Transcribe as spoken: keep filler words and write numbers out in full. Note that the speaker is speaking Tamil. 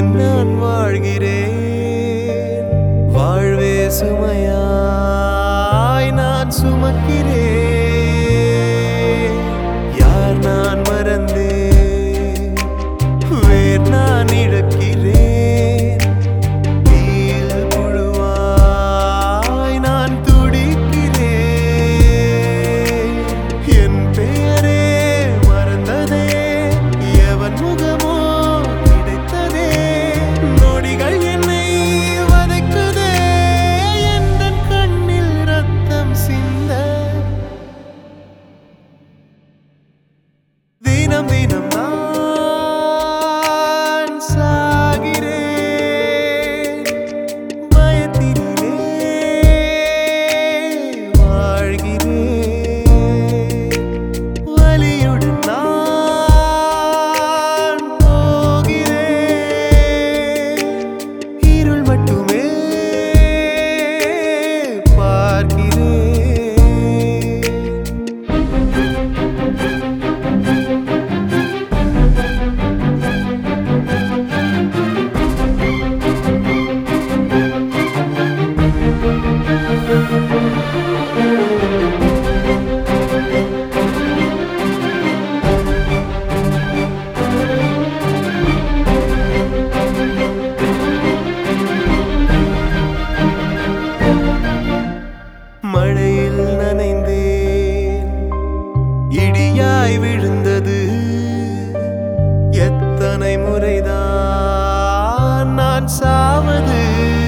ஏன் நான் வாழ்கிறேன்? வாழ்வே சுமையாய் நான் சுமக்கிறேன். யார் நான் மறந்தேன், வேர் நான் இழக்கிறேன். தீயில் புழுவாய் நான் துடிக்கிறேன். என் பெயரே மறந்ததே, எவன் முகமோ கிடைத்ததே. நொடிகள் என்னை வதைக்குதே, எந்தன் கண்ணில் ரத்தம் சிந்த. தினம் தினம் நான் சாகிறேன். பயத்தினிலே வாழ்கிறேன். வலியுடன் நான் போகிறேன். இருள் மட்டுமே பார்க்கிறேன். மழையில் நனைந்தேன், இடியாய் விழுந்தது. எத்தனை முறைதான் நான் சாவது?